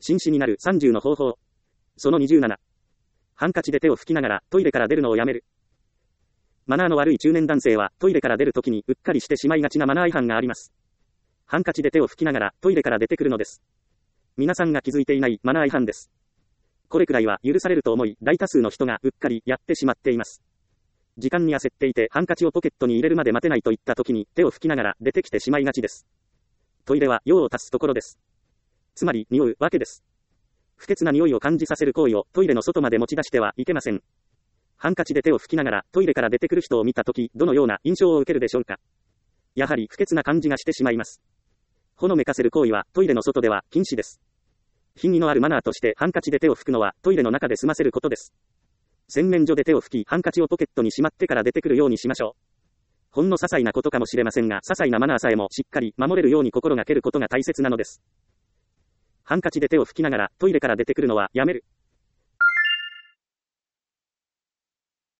紳士になる30の方法。その27。ハンカチで手を拭きながらトイレから出るのをやめる。マナーの悪い中年男性はトイレから出るときにうっかりしてしまいがちなマナー違反があります。ハンカチで手を拭きながらトイレから出てくるのです。皆さんが気づいていないマナー違反です。これくらいは許されると思い大多数の人がうっかりやってしまっています。時間に焦っていてハンカチをポケットに入れるまで待てないといったときに手を拭きながら出てきてしまいがちです。トイレは用を足すところです。つまり匂うわけです。不潔な匂いを感じさせる行為をトイレの外まで持ち出してはいけません。ハンカチで手を拭きながらトイレから出てくる人を見たときどのような印象を受けるでしょうか。やはり不潔な感じがしてしまいます。ほのめかせる行為はトイレの外では禁止です。品位のあるマナーとしてハンカチで手を拭くのはトイレの中で済ませることです。洗面所で手を拭きハンカチをポケットにしまってから出てくるようにしましょう。ほんの些細なことかもしれませんが些細なマナーさえもしっかり守れるように心がけることが大切なのです。ハンカチで手を拭きながらトイレから出てくるのはやめる。